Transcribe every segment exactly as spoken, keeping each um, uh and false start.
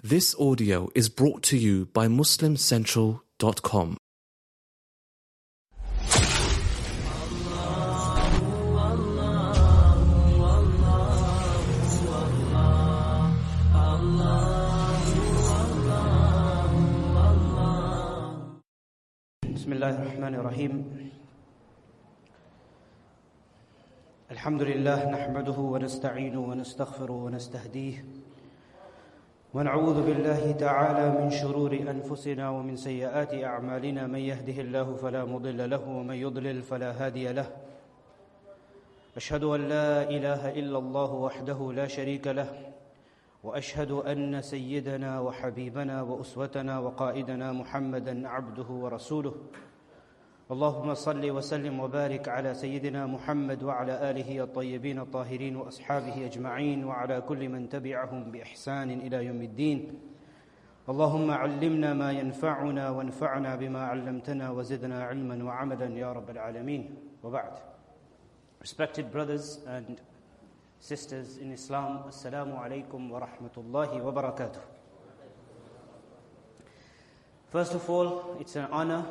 This audio is brought to you by muslim central dot com. بسم الله الرحمن الرحيم الحمد لله نحمده ونستعينه ونستغفره ونستهديه ونعوذ بالله تعالى من شرور أنفسنا ومن سيئات أعمالنا من يهده الله فلا مضل له ومن يضلل فلا هادي له أشهد أن لا إله إلا الله وحده لا شريك له وأشهد أن سيدنا وحبيبنا وأسوتنا وقائدنا محمدًا عبده ورسوله اللهم صل وسلم وبارك على سيدنا محمد وعلى آله الطيبين الطاهرين وأصحابه أجمعين وعلى كل من تبعهم بإحسان إلى يوم الدين اللهم علمنا ما ينفعنا وانفعنا بما علمتنا وزدنا علما وعملا يا رب العالمين وبعد. Respected brothers and sisters in Islam, Assalamu alaikum wa rahmatullahi wa barakatuh. First of all, it's an honor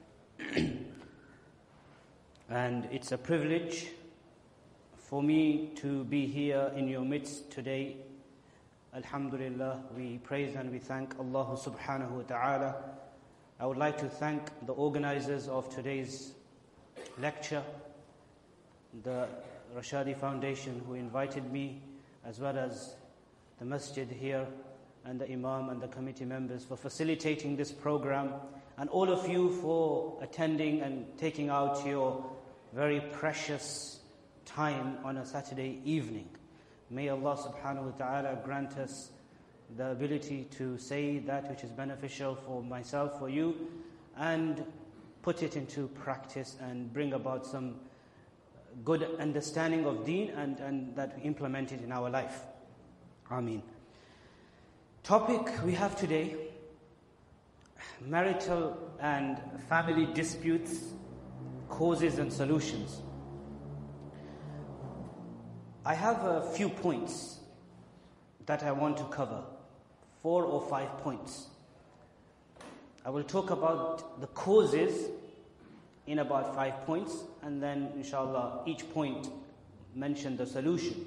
and it's a privilege for me to be here in your midst today. Alhamdulillah, we praise and we thank Allah subhanahu wa ta'ala. I would like to thank the organizers of today's lecture, the Rashadi Foundation, who invited me, as well as the masjid here and the imam and the committee members for facilitating this program, and all of you for attending and taking out your very precious time on a Saturday evening. May Allah subhanahu wa ta'ala grant us the ability to say that which is beneficial for myself, for you, and put it into practice and bring about some good understanding of deen and, and that we implement it in our life. Ameen. Topic we have today: marital and family disputes, causes and solutions. I have a few points that I want to cover, four or five points. I will talk about the causes in about five points, and then inshallah each point mention the solution.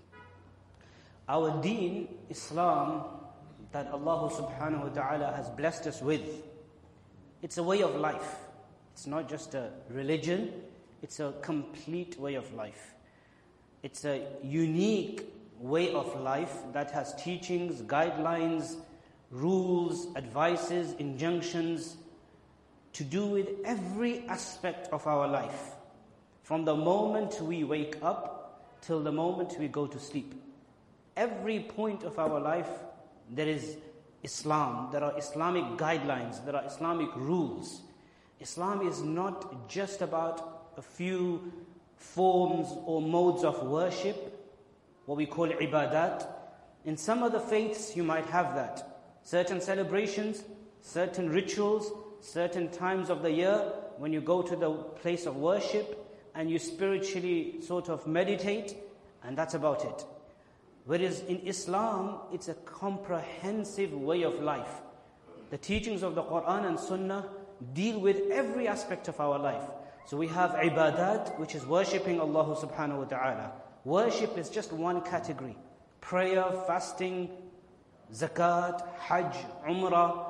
Our deen, Islam, that Allah subhanahu wa ta'ala has blessed us with, it's a way of life. It's not just a religion, it's a complete way of life. It's a unique way of life that has teachings, guidelines, rules, advices, injunctions, to do with every aspect of our life, from the moment we wake up till the moment we go to sleep. Every point of our life, there is Islam, there are Islamic guidelines, there are Islamic rules. Islam is not just about a few forms or modes of worship, what we call ibadat. In some other faiths you might have that. Certain celebrations, certain rituals, certain times of the year when you go to the place of worship and you spiritually sort of meditate, and that's about it. Whereas in Islam, it's a comprehensive way of life. The teachings of the Quran and Sunnah deal with every aspect of our life. So we have ibadat, which is worshipping Allah subhanahu wa ta'ala. Worship is just one category. Prayer, fasting, zakat, hajj, umrah.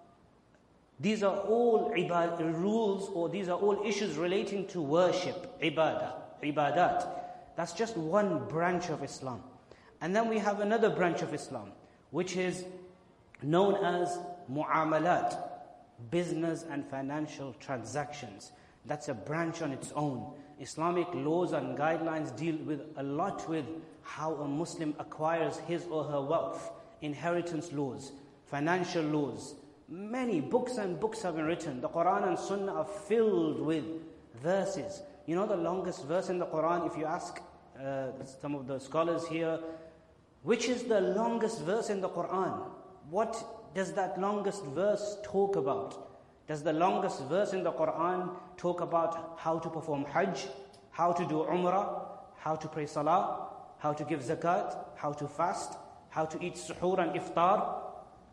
These are all ibad- rules, or these are all issues relating to worship, ibadah, ibadat. That's just one branch of Islam. And then we have another branch of Islam, which is known as mu'amalat, business and financial transactions. That's a branch on its own. Islamic laws and guidelines deal with a lot with how a Muslim acquires his or her wealth, inheritance laws, financial laws. Many books and books have been written. The Quran and Sunnah are filled with verses. You know the longest verse in the Quran, if you ask uh, some of the scholars here, which is the longest verse in the Quran? What does that longest verse talk about? Does the longest verse in the Quran talk about how to perform Hajj, how to do Umrah, how to pray Salah, how to give Zakat, how to fast, how to eat Suhoor and Iftar?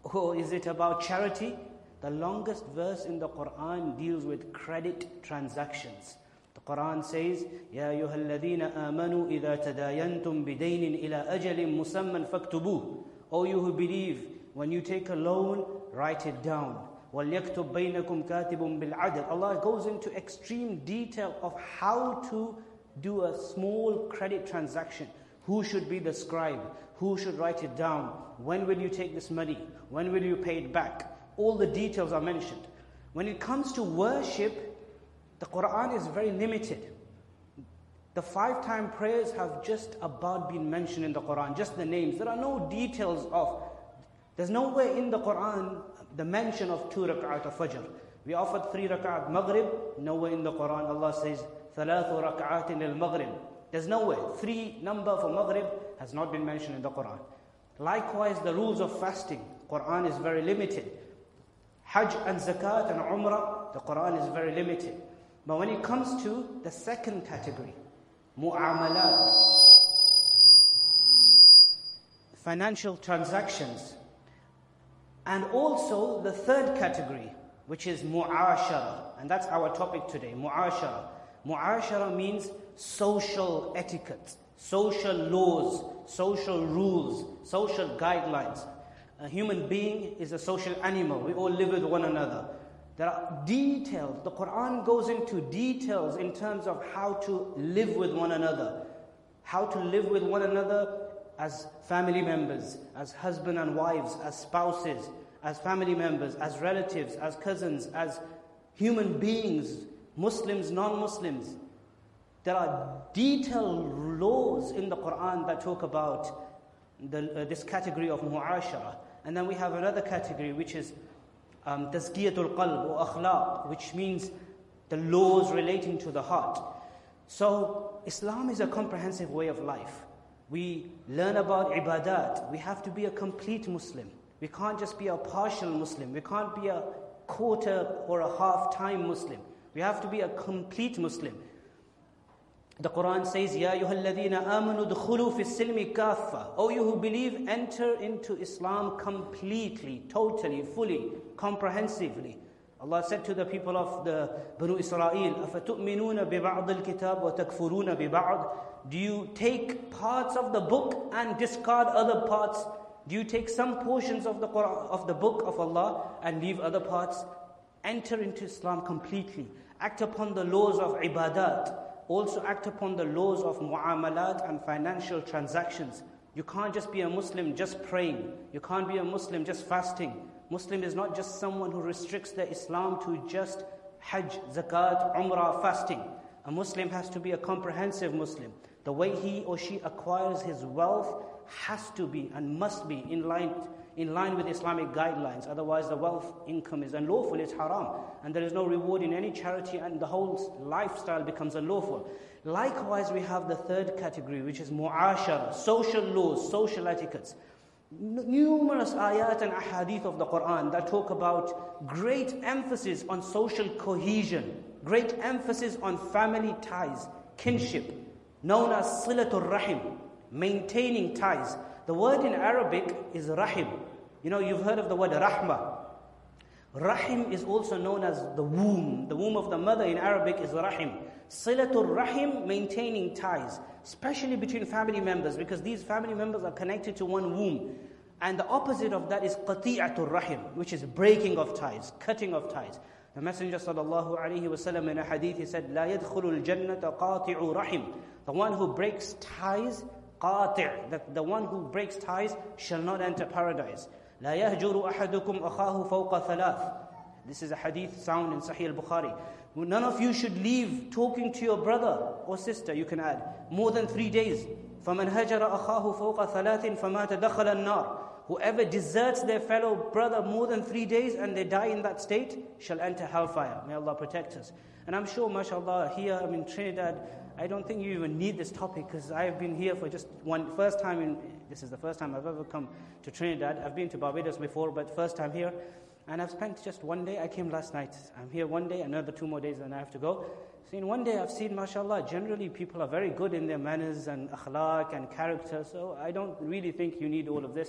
Or is it about charity? The longest verse in the Quran deals with credit transactions. The Quran says, يَا أَيُّهَا الَّذِينَ آمَنُوا إِذَا تَدَايَنْتُمْ بِدَيْنٍ إِلَىٰ أَجَلٍ مُسَمًّى فَاكْتُبُوهُ. O you who believe, when you take a loan, write it down. وَلْيَكْتُبْ بَيْنَكُمْ كَاتِبٌ بِالْعَدْلِ. Allah goes into extreme detail of how to do a small credit transaction. Who should be the scribe? Who should write it down? When will you take this money? When will you pay it back? All the details are mentioned. When it comes to worship, the Quran is very limited. The five-time prayers have just about been mentioned in the Quran, just the names. There are no details of, there's nowhere in the Quran the mention of two rak'at of Fajr. We offered three rak'at Maghrib, nowhere in the Quran Allah says, ثَلَاثُ رَكْعَاتٍ لِلْمَغْرِبِ. There's nowhere. Three number for Maghrib has not been mentioned in the Quran. Likewise, the rules of fasting, Quran is very limited. Hajj and Zakat and Umrah, the Quran is very limited. But when it comes to the second category, mu'amalat, financial transactions, and also the third category, which is mu'ashara, and that's our topic today, mu'ashara. Mu'ashara means social etiquette, social laws, social rules, social guidelines. A human being is a social animal. We all live with one another. There are details. The Quran goes into details in terms of how to live with one another. How to live with one another as family members, as husband and wives, as spouses, as family members, as relatives, as cousins, as human beings, Muslims, non-Muslims. There are detailed laws in the Quran that talk about the, uh, this category of mu'ashara. And then we have another category which is um, tazkiyatul qalb or akhlaq, which means the laws relating to the heart. So Islam is a comprehensive way of life. We learn about ibadat. We have to be a complete Muslim. We can't just be a partial Muslim. We can't be a quarter or a half-time Muslim. We have to be a complete Muslim. The Quran says, Ya ayyuhal ladhina amanu dukhulu fi silmi kaffa. O you who believe, enter into Islam completely, totally, fully, comprehensively. Allah said to the people of the Banu Israel, أَفَتُؤْمِنُونَ بِبَعْضِ الْكِتَابِ وَتَكْفُرُونَ بِبَعْضِ. Do you take parts of the book and discard other parts? Do you take some portions of the Quran, of the book of Allah and leave other parts? Enter into Islam completely. Act upon the laws of ibadat. Also act upon the laws of mu'amalat and financial transactions. You can't just be a Muslim just praying. You can't be a Muslim just fasting. Muslim is not just someone who restricts their Islam to just Hajj, Zakat, Umrah, fasting. A Muslim has to be a comprehensive Muslim. The way he or she acquires his wealth has to be and must be in line, in line with Islamic guidelines. Otherwise the wealth income is unlawful, it's haram. And there is no reward in any charity and the whole lifestyle becomes unlawful. Likewise, we have the third category, which is mu'ashara, social laws, social etiquettes. Numerous ayat and ahadith of the Quran that talk about great emphasis on social cohesion, great emphasis on family ties, kinship, known as silatul rahim, maintaining ties. The word in Arabic is rahim. You know, you've heard of the word rahmah. Rahim is also known as the womb. The womb of the mother in Arabic is rahim. Silatul rahim, maintaining ties, especially between family members, because these family members are connected to one womb. And the opposite of that is qati'atul rahim, which is breaking of ties, cutting of ties. The Messenger sallallahu alaihi wasallam in a hadith, he said, "La yadkhulul jannata qati'u rahim." The one who breaks ties, qati', the, the one who breaks ties shall not enter paradise. "La yahjuru ahadukum akhahu fawqa thalath." This is a hadith found in Sahih al-Bukhari. None of you should leave talking to your brother or sister, you can add, more than three days. فَمَنْ هَجَرَ أَخَاهُ فَوْقَ ثَلَاثٍ فَمَاتَ دَخَلَ النَّارِ. Whoever deserts their fellow brother more than three days and they die in that state shall enter hellfire. May Allah protect us. And I'm sure, mashallah, here I'm in Trinidad, I don't think you even need this topic because I've been here for just one, first time in, this is the first time I've ever come to Trinidad. I've been to Barbados before, but first time here. And I've spent just one day, I came last night. I'm here one day, another two more days and I have to go. So in one day I've seen, mashallah, generally people are very good in their manners and akhlaq and character. So I don't really think you need all of this.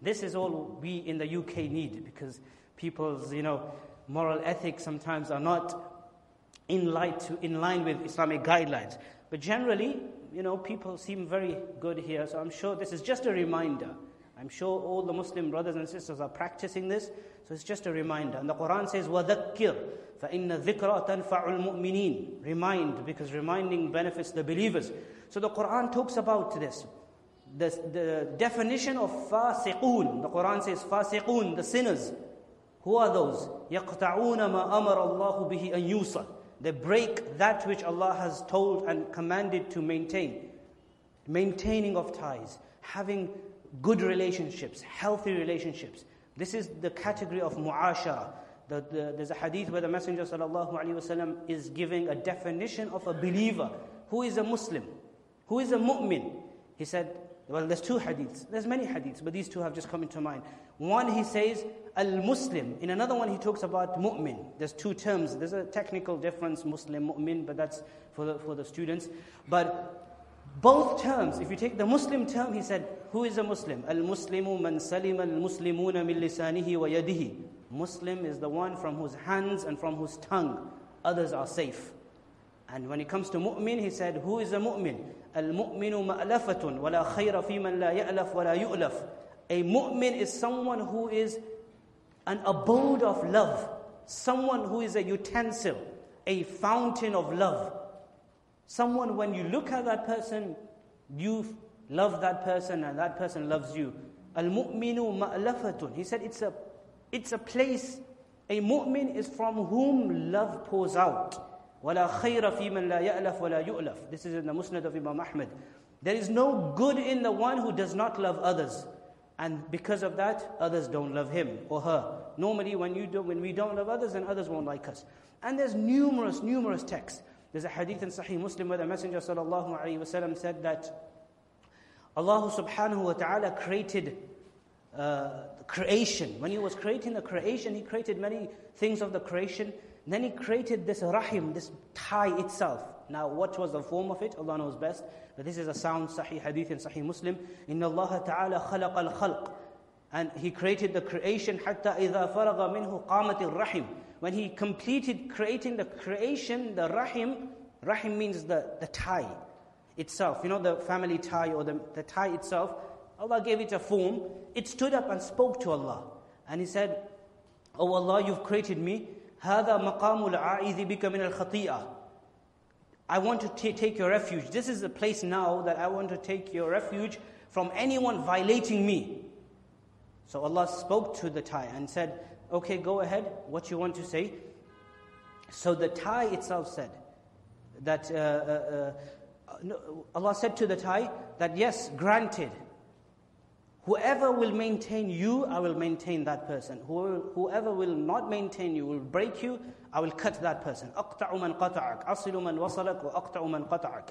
This is all we in the U K need, because people's, you know, moral ethics sometimes are not in line, to, in line with Islamic guidelines. But generally, you know, people seem very good here. So I'm sure this is just a reminder. I'm sure all the Muslim brothers and sisters are practicing this. So it's just a reminder. And the Quran says, وَذَكِّرْ فَإِنَّ الذِّكْرَ تَنْفَعُ الْمُؤْمِنِينَ. Remind, because reminding benefits the believers. So the Quran talks about this. The, the definition of fasiqun. The Quran says fasiqun, the sinners. Who are those? يَقْطَعُونَ مَا أَمَرَ اللَّهُ بِهِ أَن يُوصَلْ. They break that which Allah has told and commanded to maintain. Maintaining of ties. Having good relationships, healthy relationships. This is the category of mu'ashara. The, the, there's a hadith where the Messenger sallallahu alaihi wasallam is giving a definition of a believer. Who is a Muslim? Who is a mu'min? He said, well, there's two hadiths. There's many hadiths, but these two have just come into mind. One, he says, al-Muslim. In another one, he talks about mu'min. There's two terms. There's a technical difference, Muslim, mu'min, but that's for the, for the students. But both terms, if you take the Muslim term, he said, who is a Muslim? Al-Muslimu man salima al-Muslimuna min lisanihi wa yadihi. Muslim is the one from whose hands and from whose tongue others are safe. And when it comes to mu'min, he said, who is a mu'min? Al-mu'minu ma'lafatun wa la khayra fi man la ya'laf wa la yu'laf. A mu'min is someone who is an abode of love. Someone who is a utensil, a fountain of love. Someone, when you look at that person, you love that person and that person loves you. Al-mu'minu ma'lafatun. He said it's a, it's a place. A mu'min is from whom love pours out. وَلَا خَيْرَ فِي مَنْ لَا يَأْلَفْ وَلَا يُؤْلَفْ. This is in the Musnad of Imam Ahmad. There is no good in the one who does not love others. And because of that, others don't love him or her. Normally, when, you do, when we don't love others, then others won't like us. And there's numerous, numerous texts. There's a hadith in Sahih Muslim where the Messenger sallallahu alaihi wasallam said that Allah subhanahu wa ta'ala created uh, creation. When He was creating the creation, He created many things of the creation. Then He created this rahim, this tie itself. Now, what was the form of it? Allah knows best. But this is a sound Sahih hadith in Sahih Muslim. Inna Allah ta'ala khalaq al-khalq. And He created the creation حَتَّى إِذَا فَرَغَ مِنْهُ قَامَتِ الرَّحِمِ. When He completed creating the creation, the rahim, rahim means the, the tie itself. You know, the family tie or the, the tie itself. Allah gave it a form. It stood up and spoke to Allah. And He said, Oh Allah, You've created me. هَذَا مَقَامُ الْعَائِذِ بِكَ مِنَ الْخَطِيئَةِ. I want to t- take your refuge. This is the place now that I want to take your refuge from anyone violating me. So Allah spoke to the tie and said, okay, go ahead, what you want to say. So the tie itself said that, uh, uh, uh, no, Allah said to the tie that yes, granted, whoever will maintain you, I will maintain that person. Whoever, whoever will not maintain you, will break you, I will cut that person. أَقْطَعُ مَنْ قَطَعَكَ أَصِلُ مَنْ وَصَلَكَ وَأَقْطَعُ مَنْ قَطَعَكَ.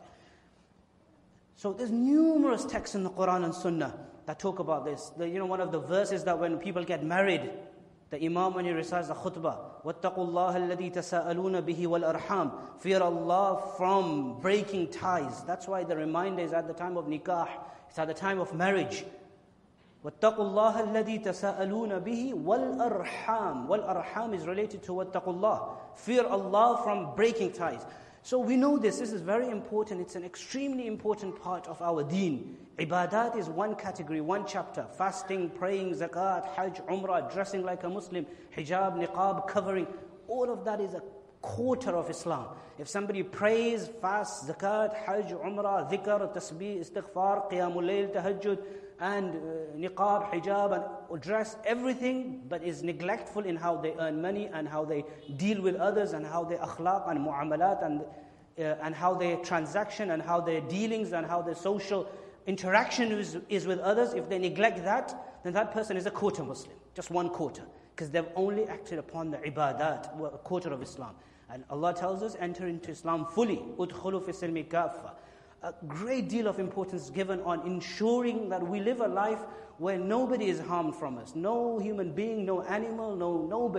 So there's numerous texts in the Quran and Sunnah that talk about this. The, you know, one of the verses that when people get married, the Imam, when he recites the khutbah, وَاتَّقُوا اللَّهَ الَّذِي تَسَاءَلُونَ بِهِ وَالْأَرْحَامِ. Fear Allah from breaking ties. That's why the reminder is at the time of nikah. It's at the time of marriage. وَاتَّقُوا اللَّهَ الَّذِي تَسَاءَلُونَ بِهِ وَالْأَرْحَامِ. Wal-arham is related to وَاتَّقُوا اللَّهِ. Fear Allah from breaking ties. So we know this. This is very important. It's an extremely important part of our deen. Ibadat is one category, one chapter. Fasting, praying, zakat, hajj, umrah, dressing like a Muslim, hijab, niqab, covering. All of that is a quarter of Islam. If somebody prays, fasts, zakat, hajj, umrah, dhikr, tasbih, istighfar, qiyamul layl, tahajjud, and uh, niqab, hijab, and dress, everything, but is neglectful in how they earn money and how they deal with others and how their akhlaq and mu'amalat and, uh, and how their transaction and how their dealings and how their social interaction is, is with others. If they neglect that, then that person is a quarter Muslim, just one quarter, because they've only acted upon the ibadat, a quarter of Islam. And Allah tells us, enter into Islam fully. Udkhulu fi silmi kaffa. A great deal of importance is given on ensuring that we live a life where nobody is harmed from us. No human being, no animal, no nobody.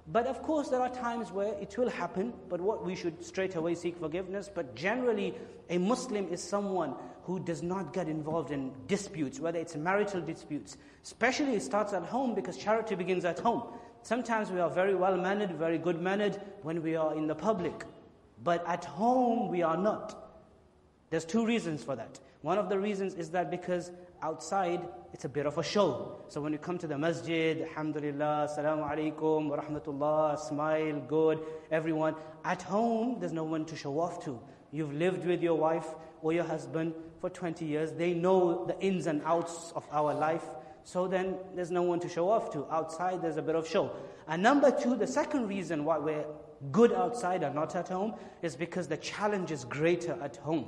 But of course, there are times where it will happen, but what we should straight away seek forgiveness. But generally, a Muslim is someone who does not get involved in disputes, whether it's marital disputes. Especially it starts at home, because charity begins at home. Sometimes we are very well-mannered, very good-mannered when we are in the public. But at home, we are not. There's two reasons for that. One of the reasons is that because outside, it's a bit of a show. So when you come to the masjid, alhamdulillah, assalamu alaikum, wa rahmatullah, smile, good, everyone. At home, there's no one to show off to. You've lived with your wife or your husband for twenty years. They know the ins and outs of our life. So then there's no one to show off to. Outside, there's a bit of show. And number two, the second reason why we're good outside and not at home is because the challenge is greater at home.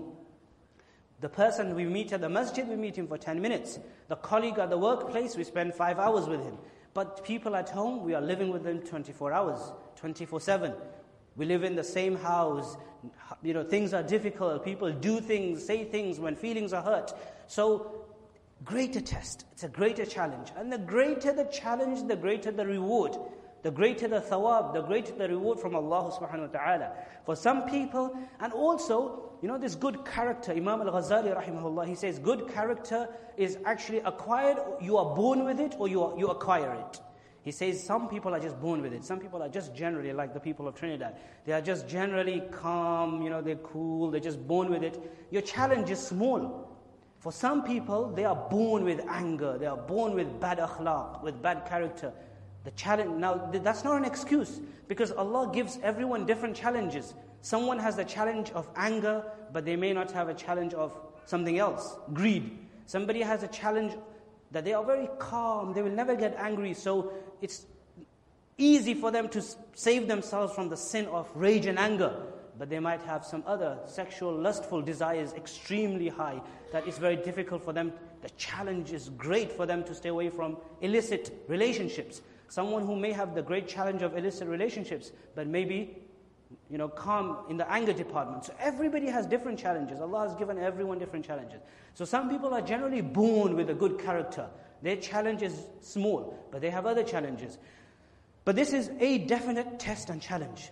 The person we meet at the masjid, we meet him for ten minutes. The colleague at the workplace, we spend five hours with him. But people at home, we are living with them twenty-four hours, twenty-four seven. We live in the same house. You know, things are difficult. People do things, say things when feelings are hurt. So, greater test. It's a greater challenge. And the greater the challenge, the greater the reward. The greater the thawab, the greater the reward from Allah subhanahu wa ta'ala. For some people, and also, you know, this good character, Imam al-Ghazali rahimahullah, he says, good character is actually acquired, you are born with it, or you, are, you acquire it. He says some people are just born with it. Some people are just generally like the people of Trinidad. They are just generally calm, you know, they're cool, they're just born with it. Your challenge is small. For some people, they are born with anger, they are born with bad akhlaq, with bad character. The challenge, now that's not an excuse, because Allah gives everyone different challenges. Someone has the challenge of anger, but they may not have a challenge of something else, greed. Somebody has a challenge that they are very calm, they will never get angry, so it's easy for them to save themselves from the sin of rage and anger. But they might have some other sexual, lustful desires extremely high, that it's very difficult for them. The challenge is great for them to stay away from illicit relationships. Someone who may have the great challenge of illicit relationships, but maybe, you know, calm in the anger department. So everybody has different challenges. Allah has given everyone different challenges. So some people are generally born with a good character. Their challenge is small, but they have other challenges. But this is a definite test and challenge.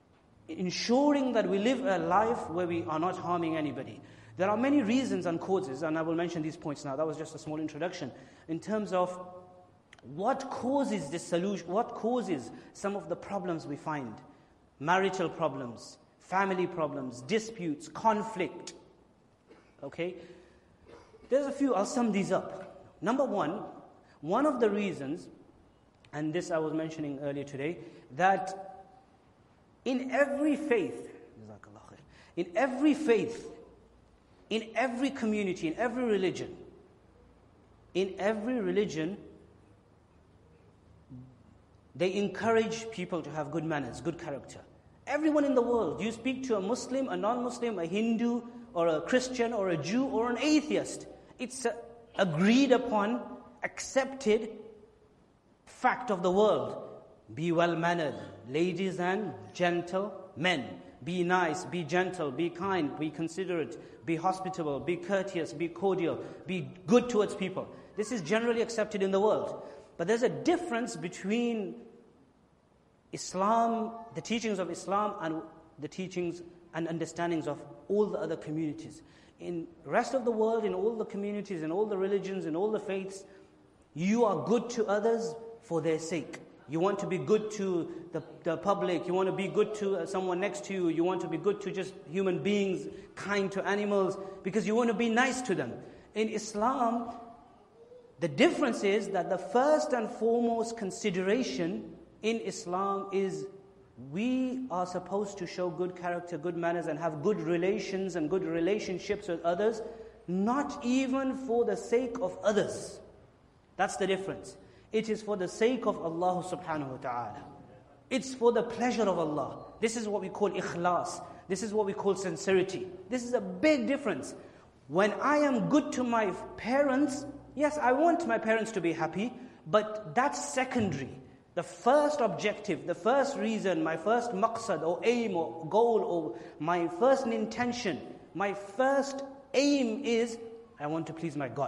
Ensuring that we live a life where we are not harming anybody. There are many reasons and causes, and I will mention these points now. That was just a small introduction. In terms of what causes this solution, what causes some of the problems we find? Marital problems, family problems, disputes, conflict. Okay? There's a few, I'll sum these up. Number one, one of the reasons, and this I was mentioning earlier today, that in every faith, in every faith, in every community, in every religion, in every religion, they encourage people to have good manners, good character. Everyone in the world, you speak to a Muslim, a non-Muslim, a Hindu, or a Christian, or a Jew, or an atheist. It's a agreed upon, accepted fact of the world. Be well-mannered, ladies and gentlemen. Be nice, be gentle, be kind, be considerate, be hospitable, be courteous, be cordial, be good towards people. This is generally accepted in the world. But there's a difference between Islam, the teachings of Islam, and the teachings and understandings of all the other communities. In the rest of the world, in all the communities, in all the religions, in all the faiths, you are good to others for their sake. You want to be good to the, the public, you want to be good to someone next to you, you want to be good to just human beings, kind to animals, because you want to be nice to them. In Islam, the difference is that the first and foremost consideration in Islam is we are supposed to show good character, good manners, and have good relations and good relationships with others, not even for the sake of others. That's the difference. It is for the sake of Allah subhanahu wa ta'ala. It's for the pleasure of Allah. This is what we call ikhlas. This is what we call sincerity. This is a big difference. When I am good to my parents, yes, I want my parents to be happy, but that's secondary. The first objective, the first reason, my first maqsad or aim or goal or my first intention, my first aim is I want to please my God.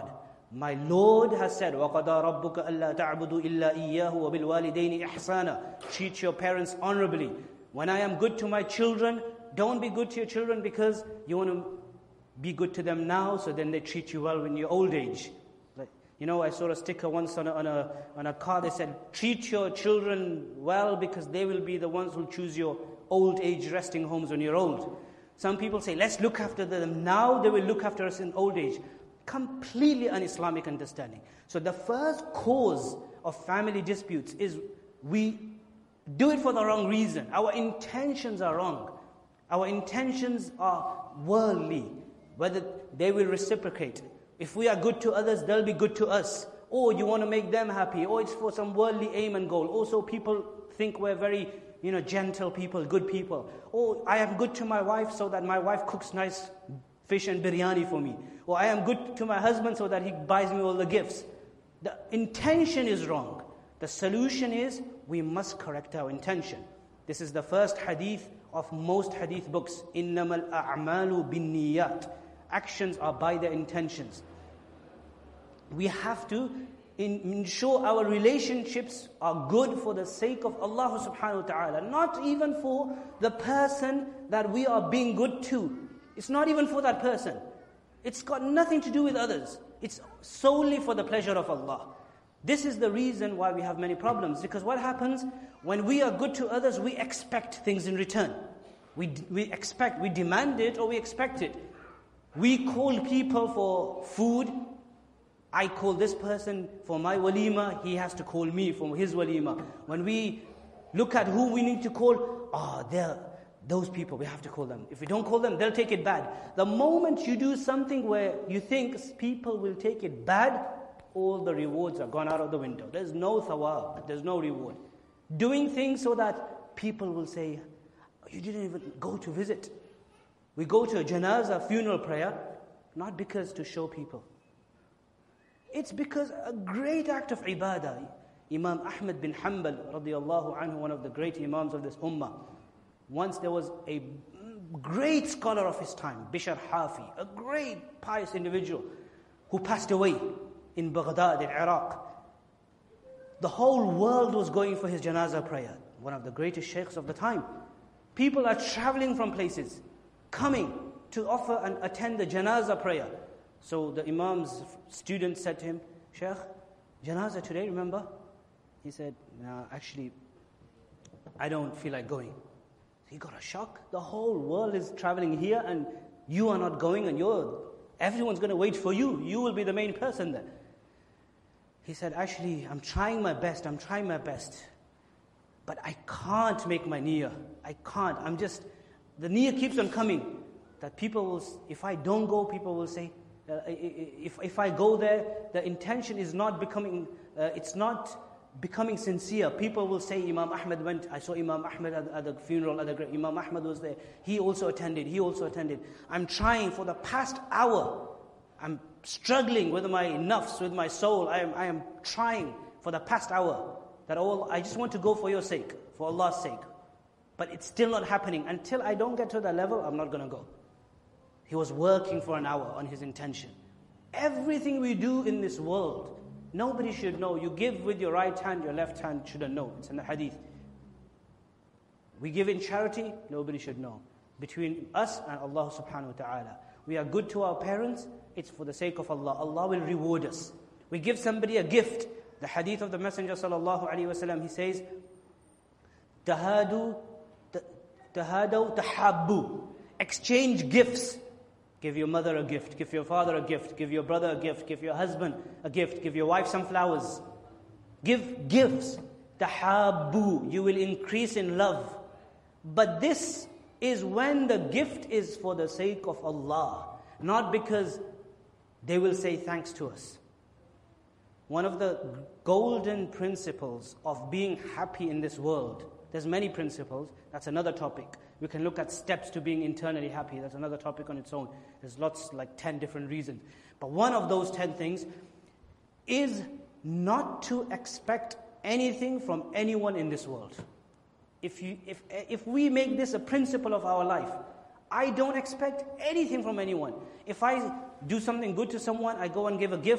My Lord has said, وَقَضَى رَبُّكَ أَلَّا تَعْبُدُوا إِلَّا إِيَّاهُ وَبِالْوَالِدَيْنِ إِحْسَانًا. Treat your parents honorably. When I am good to my children, don't be good to your children because you want to be good to them now, so then they treat you well in your old age. Like, you know, I saw a sticker once on a, on a on a car. They said, treat your children well because they will be the ones who choose your old age resting homes when you're old. Some people say, let's look after them now, they will look after us in old age. Completely un-Islamic understanding. So the first cause of family disputes is we do it for the wrong reason. Our intentions are wrong. Our intentions are worldly, whether they will reciprocate. If we are good to others, they'll be good to us. Or you want to make them happy, or it's for some worldly aim and goal. Also, people think we're very, you know, gentle people, good people. Or I am good to my wife so that my wife cooks nice fish and biryani for me. Or I am good to my husband so that he buys me all the gifts. The intention is wrong. The solution is we must correct our intention. This is the first hadith of most hadith books. إِنَّمَا الْأَعْمَالُ بِالنِّيَّاتِ. Actions are by their intentions. We have to in, ensure our relationships are good for the sake of Allah subhanahu wa ta'ala. Not even for the person that we are being good to. It's not even for that person. It's got nothing to do with others. It's solely for the pleasure of Allah. This is the reason why we have many problems. Because what happens when we are good to others, we expect things in return. We we expect, we demand it or we expect it. We call people for food. I call this person for my walima. He has to call me for his walima. When we look at who we need to call, ah, oh, they're those people, we have to call them. If we don't call them, they'll take it bad. The moment you do something where you think people will take it bad, all the rewards are gone out of the window. There's no thawab, there's no reward. Doing things so that people will say, you didn't even go to visit. We go to a janazah funeral prayer, not because to show people. It's because a great act of ibadah. Imam Ahmad bin Hanbal, radiyallahu anhu, one of the great imams of this ummah. Once there was a great scholar of his time, Bishr Hafi, a great pious individual who passed away in Baghdad, in Iraq. The whole world was going for his janazah prayer. One of the greatest sheikhs of the time. People are traveling from places, coming to offer and attend the janazah prayer. So the imam's student said to him, Sheikh, janazah today, remember? He said, no, actually, I don't feel like going. He got a shock. The whole world is traveling here and you are not going and you're, everyone's going to wait for you. You will be the main person there. He said, actually, I'm trying my best. I'm trying my best. But I can't make my niyyah. I can't. I'm just, the niyyah keeps on coming. That people will, if I don't go, people will say, uh, if, if I go there, the intention is not becoming, uh, it's not becoming sincere. People will say, Imam Ahmad went, I saw Imam Ahmad at, at the funeral, at the great, Imam Ahmad was there. He also attended, he also attended. I'm trying for the past hour. I'm struggling with my nafs, with my soul. I am, I am trying for the past hour. That all, I just want to go for your sake, for Allah's sake. But it's still not happening. Until I don't get to that level, I'm not going to go. He was working for an hour on his intention. Everything we do in this world, nobody should know. You give with your right hand, your left hand shouldn't know. It's in the hadith. We give in charity, nobody should know. Between us and Allah subhanahu wa ta'ala. We are good to our parents, it's for the sake of Allah. Allah will reward us. We give somebody a gift. The hadith of the Messenger sallallahu alaihi wasallam, he says, Tahadu, tahadu, tahabbu. Exchange gifts. Give your mother a gift, give your father a gift, give your brother a gift, give your husband a gift, give your wife some flowers. Give gifts. Tahabbu. You will increase in love. But this is when the gift is for the sake of Allah, not because they will say thanks to us. One of the golden principles of being happy in this world, there's many principles, that's another topic. We can look at steps to being internally happy, that's another topic on its own. There's lots, like ten different reasons. But one of those ten things is not to expect anything from anyone in this world. If you, if, if we make this a principle of our life, I don't expect anything from anyone. If I do something good to someone, I go and give a gift,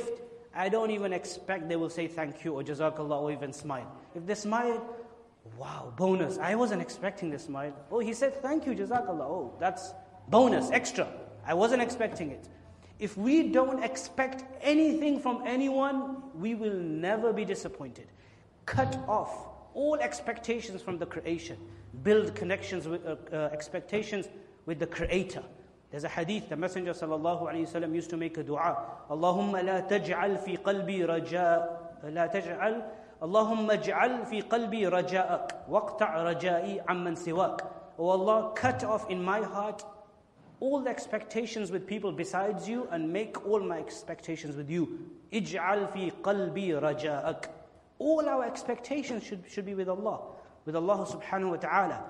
I don't even expect they will say thank you or jazakallah or even smile. If they smile, wow, bonus. I wasn't expecting the smile. Oh, he said thank you, jazakallah. Oh, that's bonus, extra. I wasn't expecting it. If we don't expect anything from anyone, we will never be disappointed. Cut off all expectations from the creation. Build connections with uh, uh, expectations with the Creator. There's a hadith, the Messenger sallallahu alaihi wasallam used to make a dua. Allahumma la taj'al fi qalbi raja, la taj'al, Allahumma ij'al fi qalbi raja'ak, waqta' raja'i amman siwak. Oh Allah, cut off in my heart all the expectations with people besides you and make all my expectations with you. Ij'al fi qalbi raja'ak. All our expectations should, should be with Allah, with Allah subhanahu wa ta'ala.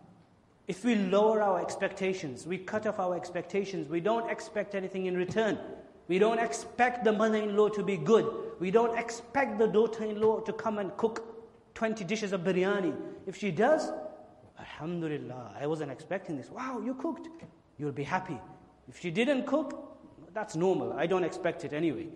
If we lower our expectations, we cut off our expectations, we don't expect anything in return. We don't expect the mother-in-law to be good. We don't expect the daughter-in-law to come and cook twenty dishes of biryani. If she does, alhamdulillah, I wasn't expecting this. Wow, you cooked. You'll be happy. If she didn't cook, that's normal. I don't expect it anyway.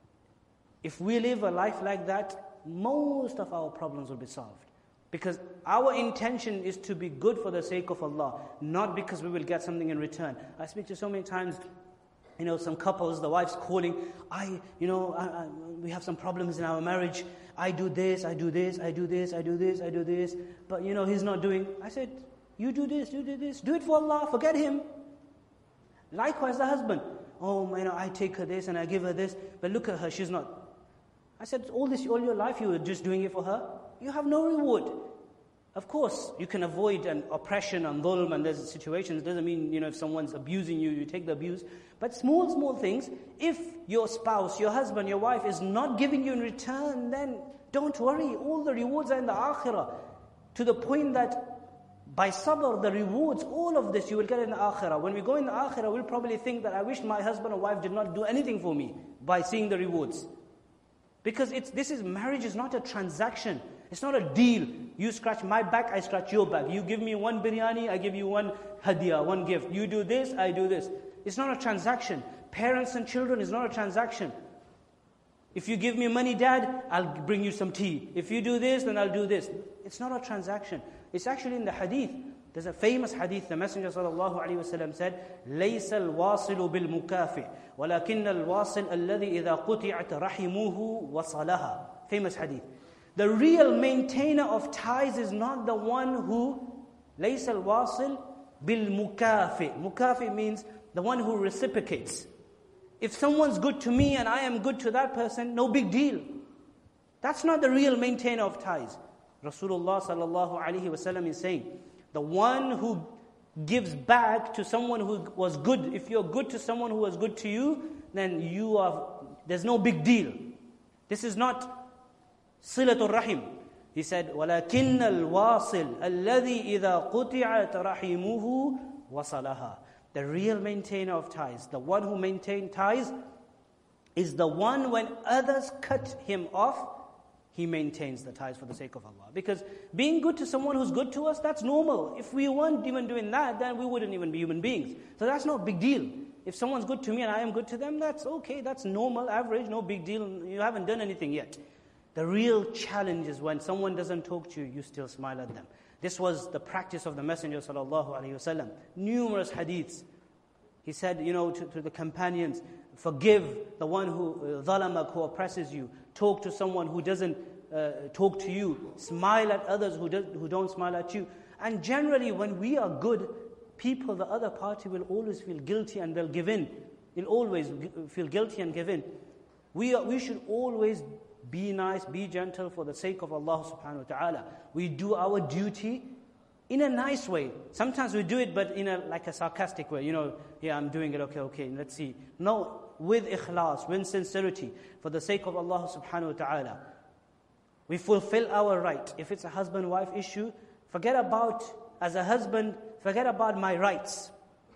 If we live a life like that, most of our problems will be solved. Because our intention is to be good for the sake of Allah, not because we will get something in return. I speak to so many times, you know, some couples, the wife's calling, I, you know, I, I, we have some problems in our marriage. I do this, I do this, I do this, I do this, I do this. But, you know, he's not doing. I said, you do this, you do this. Do it for Allah, forget him. Likewise, the husband. Oh, you know, I take her this and I give her this, but look at her, she's not. I said, all this, all your life you were just doing it for her? You have no reward. Of course, you can avoid an oppression and dhulm, and there's situations. Doesn't mean, you know, if someone's abusing you, you take the abuse. But small, small things. If your spouse, your husband, your wife is not giving you in return, then don't worry. All the rewards are in the akhirah. To the point that by sabr, the rewards, all of this you will get in the akhirah. When we go in the akhirah, we'll probably think that I wish my husband or wife did not do anything for me by seeing the rewards. Because it's this is marriage is not a transaction. It's not a deal. You scratch my back, I scratch your back. You give me one biryani, I give you one hadiyah, one gift. You do this, I do this. It's not a transaction. Parents and children is not a transaction. If you give me money, Dad, I'll bring you some tea. If you do this, then I'll do this. It's not a transaction. It's actually in the hadith. There's a famous hadith. The Messenger sallallahu alaihi wasallam said, لَيْسَ الْوَاصِلُ بِالْمُكَافِئِ وَلَكِنَّ الْوَاصِلَ الَّذِي إِذَا قُطِعَتْ رَحِمُهُ وَصَلَهَا. Famous hadith. The real maintainer of ties is not the one who, لَيْسَ الْوَاصِلُ بِالْمُكَافِئِ. Mukafi means the one who reciprocates. If someone's good to me and I am good to that person, no big deal. That's not the real maintainer of ties. Rasulullah sallallahu alaihi wasallam is saying, the one who gives back to someone who was good, if you're good to someone who was good to you, then you are, there's no big deal. This is not silatul rahim. He said, وَلَكِنَّ الْوَاصِلَ الَّذِي إِذَا قُطِعَتْ رَحِمُهُ وَصَلَهَا. The real maintainer of ties, the one who maintains ties, is the one when others cut him off, he maintains the ties for the sake of Allah. Because being good to someone who's good to us, that's normal. If we weren't even doing that, then we wouldn't even be human beings. So that's not a big deal. If someone's good to me and I am good to them, that's okay, that's normal, average, no big deal. You haven't done anything yet. The real challenge is when someone doesn't talk to you, you still smile at them. This was the practice of the Messenger sallallahu alaihi wasallam. Numerous hadiths. He said, you know, to, to the companions, forgive the one who, uh, dhalamak, who oppresses you. Talk to someone who doesn't uh, talk to you. Smile at others who, do, who don't smile at you. And generally, when we are good, people, the other party will always feel guilty and they'll give in. They'll always feel guilty and give in. We, are, we should always be nice, be gentle for the sake of Allah subhanahu wa ta'ala. We do our duty in a nice way. Sometimes we do it, but in a like a sarcastic way. You know, yeah, I'm doing it, okay, okay, let's see. No, with ikhlas, with sincerity, for the sake of Allah subhanahu wa ta'ala. We fulfill our right. If it's a husband-wife issue, forget about, as a husband, forget about my rights.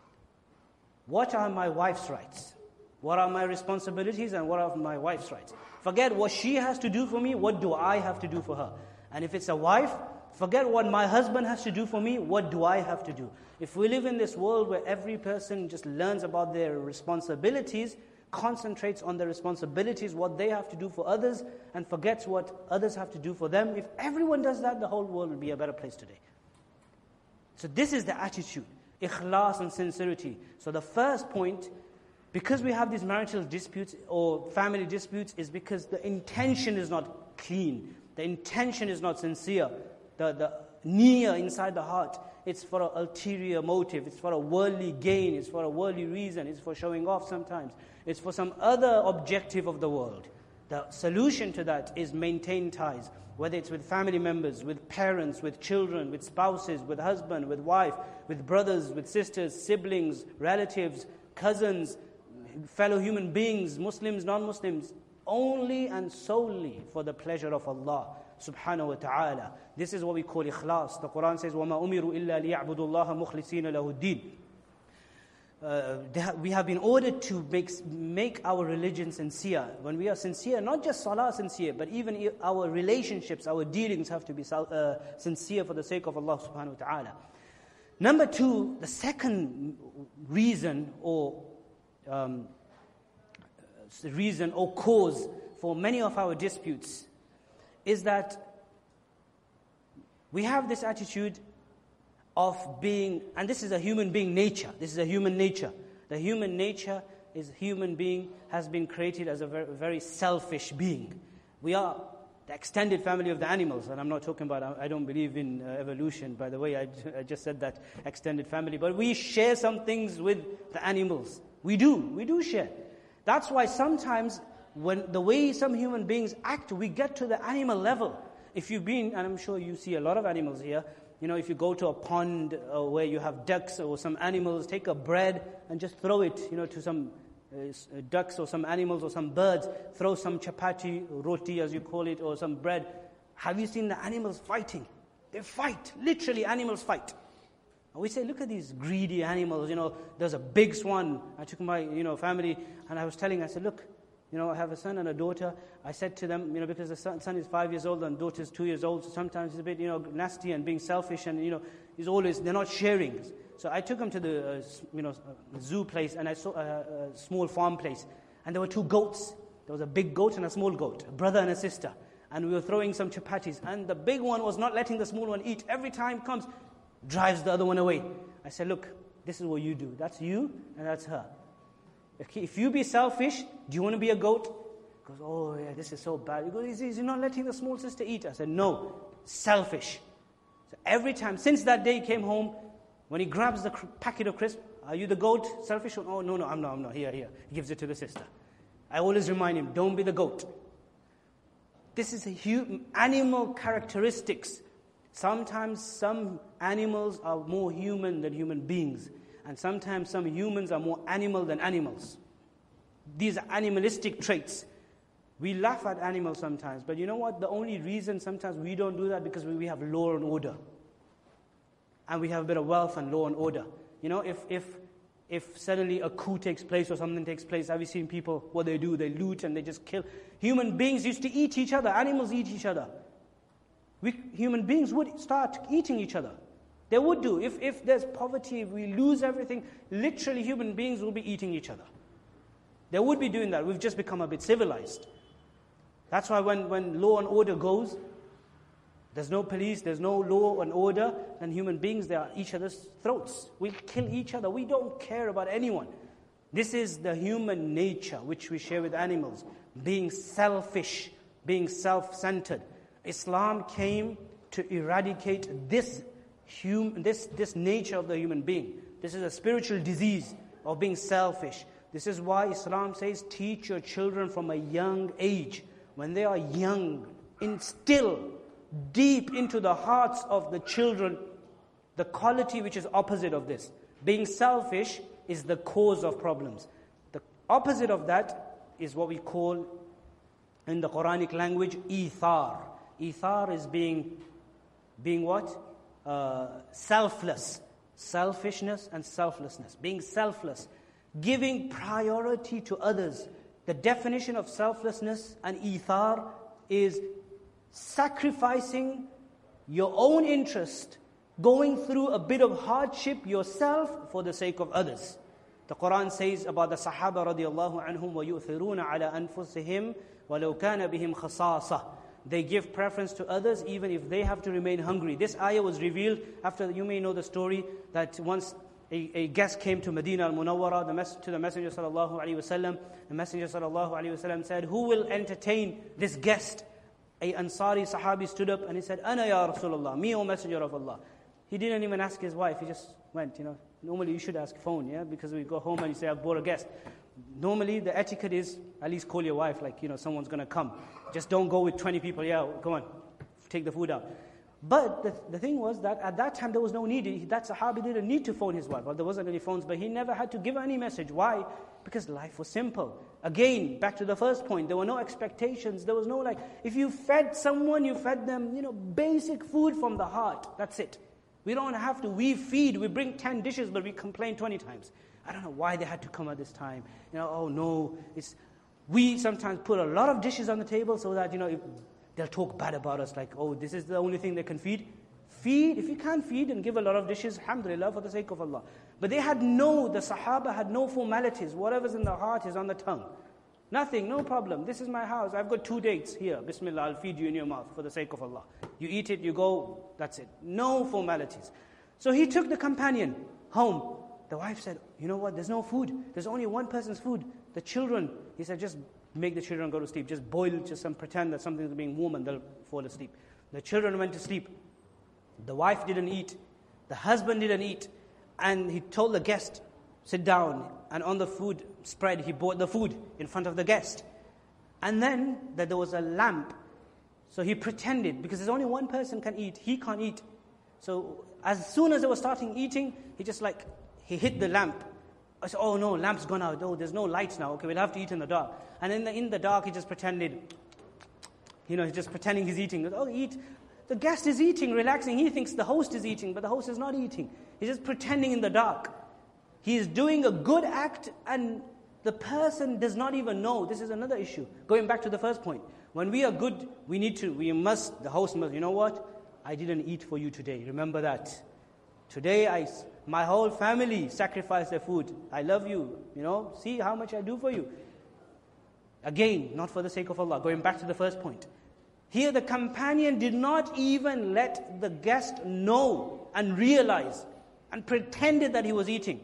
What are my wife's rights? What are my responsibilities and what are my wife's rights? Forget what she has to do for me, what do I have to do for her? And if it's a wife, forget what my husband has to do for me, what do I have to do? If we live in this world where every person just learns about their responsibilities, concentrates on the responsibilities, what they have to do for others, and forgets what others have to do for them. If everyone does that, the whole world will be a better place today. So this is the attitude, ikhlas and sincerity. So the first point, because we have these marital disputes or family disputes, is because the intention is not clean. The intention is not sincere. The, the niyyah inside the heart, it's for an ulterior motive. It's for a worldly gain. It's for a worldly reason. It's for showing off sometimes. It's for some other objective of the world. The solution to that is maintain ties, whether it's with family members, with parents, with children, with spouses, with husband, with wife, with brothers, with sisters, siblings, relatives, cousins, fellow human beings, Muslims, non-Muslims, only and solely for the pleasure of Allah subhanahu wa ta'ala. This is what we call ikhlas. The Quran says, وَمَا أُمِرُوا إِلَّا لِيَعْبُدُوا اللَّهَ مُخْلِصِينَ لَهُ الدِّينَ. Uh, we have been ordered to make, make our religion sincere. When we are sincere, not just salah sincere, but even our relationships, our dealings have to be uh, sincere for the sake of Allah subhanahu wa ta'ala. Number two, the second reason or um, reason or cause for many of our disputes is that we have this attitude of being, and this is a human being nature, this is a human nature. The human nature is human being has been created as a very, very selfish being. We are the extended family of the animals, and I'm not talking about, I don't believe in uh, evolution, by the way, I, I just said that extended family, but we share some things with the animals. We do, we do share. That's why sometimes when the way some human beings act, we get to the animal level. If you've been, and I'm sure you see a lot of animals here, you know, if you go to a pond uh, where you have ducks or some animals, take a bread and just throw it, you know, to some uh, ducks or some animals or some birds, throw some chapati, roti as you call it, or some bread. Have you seen the animals fighting? They fight. Literally, animals fight. And we say, look at these greedy animals, you know, there's a big swan. I took my, you know, family and I was telling, I said, look, you know, I have a son and a daughter. I said to them, you know, because the son, son is five years old and daughter is two years old, so sometimes he's a bit, you know, nasty and being selfish and, you know, he's always, they're not sharing. So I took them to the, uh, you know, zoo place and I saw a, a small farm place. And there were two goats. There was a big goat and a small goat, a brother and a sister. And we were throwing some chapatis. And the big one was not letting the small one eat. Every time comes, drives the other one away. I said, look, this is what you do. That's you and that's her. If you be selfish, do you want to be a goat? He goes, oh yeah, this is so bad. He goes, is, is he not letting the small sister eat? I said, no, selfish. So every time, since that day he came home, when he grabs the cr- packet of crisps, are you the goat, selfish? Oh, no, no, I'm not, I'm not, here, here. He gives it to the sister. I always remind him, don't be the goat. This is a hu- animal characteristics. Sometimes some animals are more human than human beings. And sometimes some humans are more animal than animals. These are animalistic traits. We laugh at animals sometimes, but you know what? The only reason sometimes we don't do that because we have law and order. And we have a bit of wealth and law and order. You know, if if if suddenly a coup takes place or something takes place, have you seen people, what they do? They loot and they just kill. Human beings used to eat each other. Animals eat each other. We human beings would start eating each other. They would do. If, if there's poverty, if we lose everything, literally human beings will be eating each other. They would be doing that. We've just become a bit civilized. That's why when, when law and order goes, there's no police, there's no law and order, and human beings, they are at each other's throats. We'll kill each other. We don't care about anyone. This is the human nature which we share with animals. Being selfish, being self-centered. Islam came to eradicate this Hum, this, this nature of the human being. This is a spiritual disease of being selfish. This is why Islam says, teach your children from a young age. When they are young, instill deep into the hearts of the children the quality which is opposite of this. Being selfish is the cause of problems. The opposite of that is what we call, in the Quranic language, ithar. Ithar is being, being what? Uh, selfless, selfishness and selflessness, being selfless, giving priority to others. The definition of selflessness and ithar is sacrificing your own interest, going through a bit of hardship yourself for the sake of others. The Quran says about the Sahaba radiallahu anhum, وَيُؤْثِرُونَ عَلَىٰ أَنفُسِهِمْ وَلَوْ كَانَ بِهِمْ خَصَاصَةٌ. They give preference to others even if they have to remain hungry. This ayah was revealed after, you may know the story, that once a, a guest came to Medina al-Munawwara, the mess, to the Messenger sallallahu alaihi wasallam. The Messenger sallallahu alaihi wasallam said, who will entertain this guest? A Ansari Sahabi stood up and he said, Ana ya Rasulullah, me, O Messenger of Allah. He didn't even ask his wife, he just went, you know. Normally you should ask phone, yeah, because we go home and you say, I've brought a guest. Normally the etiquette is, at least call your wife, like, you know, someone's going to come. Just don't go with twenty people, yeah, go on, take the food out. But the, the thing was that at that time there was no need. That Sahabi didn't need to phone his wife. Well, there wasn't any phones, but he never had to give any message. Why? Because life was simple. Again, back to the first point, there were no expectations. There was no like, if you fed someone, you fed them, you know, basic food from the heart. That's it. We don't have to, we feed, we bring ten dishes, but we complain twenty times. I don't know why they had to come at this time. You know, oh no, it's, we sometimes put a lot of dishes on the table so that, you know, if, they'll talk bad about us, like, oh, this is the only thing they can feed. Feed, if you can't feed and give a lot of dishes, alhamdulillah, for the sake of Allah. But they had no, the Sahaba had no formalities. Whatever's in the heart is on the tongue. Nothing, no problem. This is my house. I've got two dates here. Bismillah, I'll feed you in your mouth for the sake of Allah. You eat it, you go, that's it. No formalities. So he took the companion home. The wife said, you know what, there's no food. There's only one person's food. The children, he said, just make the children go to sleep. Just boil, just some pretend that something's being warm and they'll fall asleep. The children went to sleep. The wife didn't eat. The husband didn't eat. And he told the guest, sit down. And on the food spread, he brought the food in front of the guest. And then that there was a lamp. So he pretended, because there's only one person can eat. He can't eat. So as soon as they were starting eating, he just like, he hit the lamp. I said, oh no, lamp's gone out. Oh, there's no lights now. Okay, we'll have to eat in the dark. And in the, in the dark, he just pretended, you know, he's just pretending he's eating. He goes, oh, eat. The guest is eating, relaxing. He thinks the host is eating, but the host is not eating. He's just pretending in the dark. He is doing a good act and the person does not even know. This is another issue. Going back to the first point. When we are good, we need to, we must, the host must, you know what? I didn't eat for you today. Remember that. Today, I, my whole family sacrificed their food. I love you. You know, see how much I do for you. Again, not for the sake of Allah. Going back to the first point. Here the companion did not even let the guest know and realize and pretended that he was eating.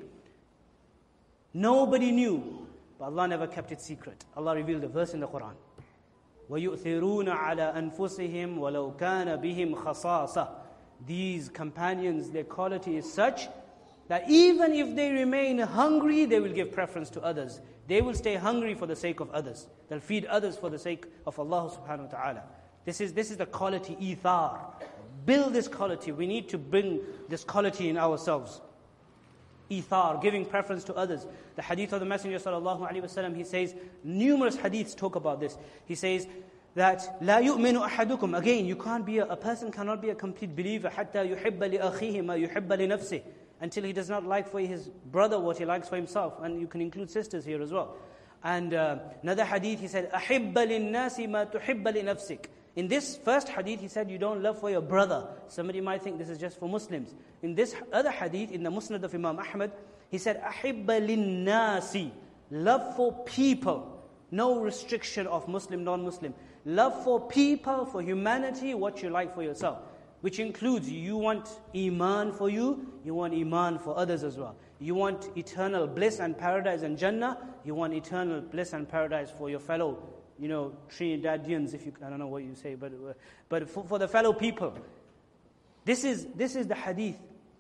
Nobody knew. But Allah never kept it secret. Allah revealed a verse in the Quran. وَيُؤْثِرُونَ عَلَىٰ أَنفُسِهِمْ وَلَوْ كَانَ بِهِمْ خَصَاصَةٌ. These companions, their quality is such that even if they remain hungry, they will give preference to others. They will stay hungry for the sake of others. They'll feed others for the sake of Allah subhanahu wa ta'ala. This is, this is the quality, ithar. Build this quality. We need to bring this quality in ourselves. Ithar, giving preference to others. The hadith of the Messenger sallallahu alaihi wasallam, he says, numerous hadiths talk about this. He says that, لا يؤمن أحدكم. Again, you can't be a, a person cannot be a complete believer حتى يحب لأخيه ما يحب لنفسه. Until he does not like for his brother what he likes for himself. And you can include sisters here as well. And uh, another hadith, he said, أحب للناس ما تحب لنفسك. In this first hadith, he said, you don't love for your brother. Somebody might think this is just for Muslims. In this other hadith, in the Musnad of Imam Ahmad, he said, أحب للناس. Love for people. No restriction of Muslim, non-Muslim. Love for people, for humanity, what you like for yourself. Which includes, you want iman for you, you want iman for others as well. You want eternal bliss and paradise and Jannah, you want eternal bliss and paradise for your fellow, you know, Trinidadians, if you, I don't know what you say, but but for, for the fellow people. This is this is the hadith.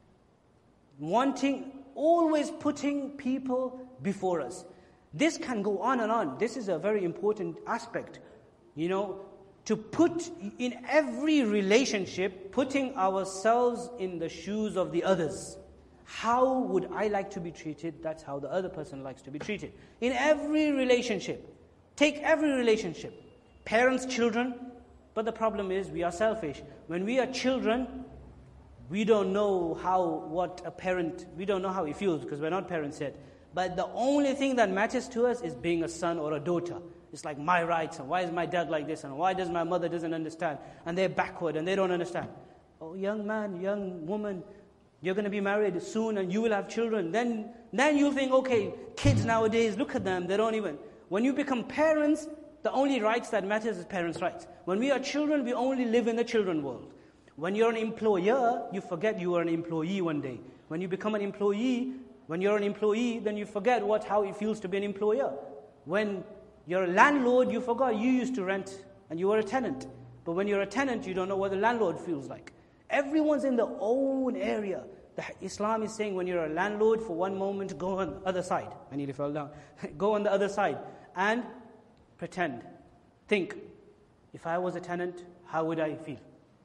Wanting, always putting people before us. This can go on and on. This is a very important aspect. You know, to put in every relationship, putting ourselves in the shoes of the others. How would I like to be treated? That's how the other person likes to be treated. In every relationship. Take every relationship. Parents, children. But the problem is we are selfish. When we are children, we don't know how, what a parent, we don't know how he feels because we're not parents yet. But the only thing that matters to us is being a son or a daughter. It's like my rights, and why is my dad like this, and why does my mother doesn't understand, and they're backward, and they don't understand. Oh, young man, young woman, You're going to be married soon and you will have children. Then, then you'll think, okay, kids nowadays, look at them, they don't even. When you become parents, the only rights that matters is parents' rights. When we are children, we only live in the children world. When you're an employer, you forget you are an employee one day. When you become an employee, when you're an employee, then you forget what how it feels to be an employer. When you're a landlord, you forgot you used to rent and you were a tenant. But when you're a tenant, you don't know what the landlord feels like. Everyone's in their own area. The Islam is saying when you're a landlord, for one moment, go on the other side. I nearly fell down. Go on the other side and pretend. Think, if I was a tenant, how would I feel?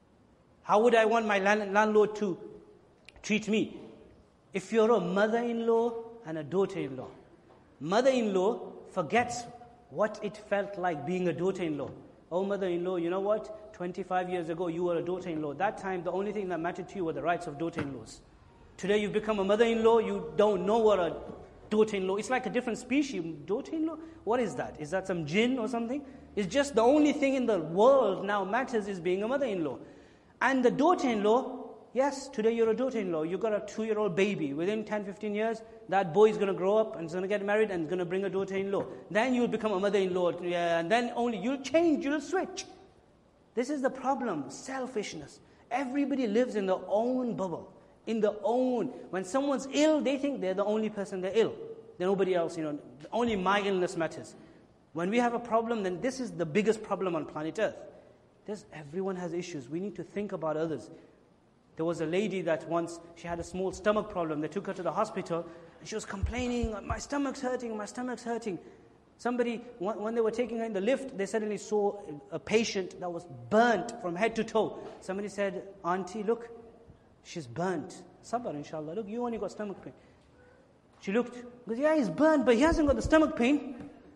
How would I want my land- landlord to treat me? If you're a mother-in-law and a daughter-in-law, mother-in-law forgets what it felt like being a daughter-in-law. Oh, mother-in-law, you know what? twenty-five years ago, you were a daughter-in-law. That time, the only thing that mattered to you were the rights of daughter-in-laws. Today, you've become a mother-in-law, you don't know what a daughter-in-law. It's like a different species. Daughter-in-law? What is that? Is that some jinn or something? It's just the only thing in the world now matters is being a mother-in-law. And the daughter-in-law, yes, today you're a daughter-in-law. You've got a two-year-old baby. Within ten, fifteen years, that boy is going to grow up and is going to get married and is going to bring a daughter-in-law. Then you'll become a mother-in-law. Yeah, and then only you'll change, you'll switch. This is the problem, selfishness. Everybody lives in their own bubble, in their own. When someone's ill, they think they're the only person they're ill. There's nobody else, you know. Only my illness matters. When we have a problem, then this is the biggest problem on planet Earth. There's, everyone has issues. We need to think about others. There was a lady that once, she had a small stomach problem. They took her to the hospital, and she was complaining, my stomach's hurting, my stomach's hurting. Somebody, when they were taking her in the lift, they suddenly saw a patient that was burnt from head to toe. Somebody said, Auntie, look, she's burnt. Sabr, inshallah. Look, you only got stomach pain. She looked, goes, yeah, he's burnt, but he hasn't got the stomach pain.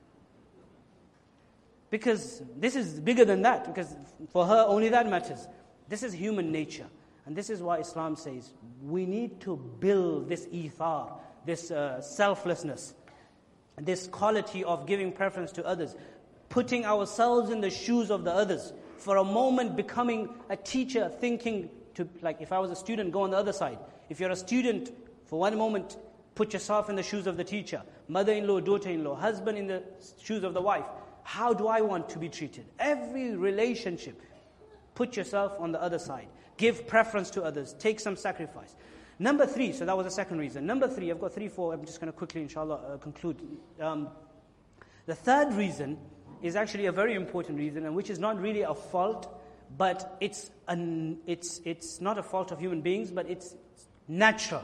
Because this is bigger than that. Because for her, only that matters. This is human nature. And this is why Islam says, we need to build this ithar, this uh, selflessness, this quality of giving preference to others, putting ourselves in the shoes of the others, for a moment becoming a teacher, thinking to, like if I was a student, go on the other side. If you're a student, for one moment, put yourself in the shoes of the teacher, mother-in-law, daughter-in-law, husband in the shoes of the wife. How do I want to be treated? Every relationship, put yourself on the other side. Give preference to others. Take some sacrifice. Number three, so that was the second reason. Number three, I've got three, four, I'm just going to quickly, inshallah, uh, conclude. Um, the third reason is actually a very important reason, and which is not really a fault, but it's an, it's it's not a fault of human beings, but it's natural.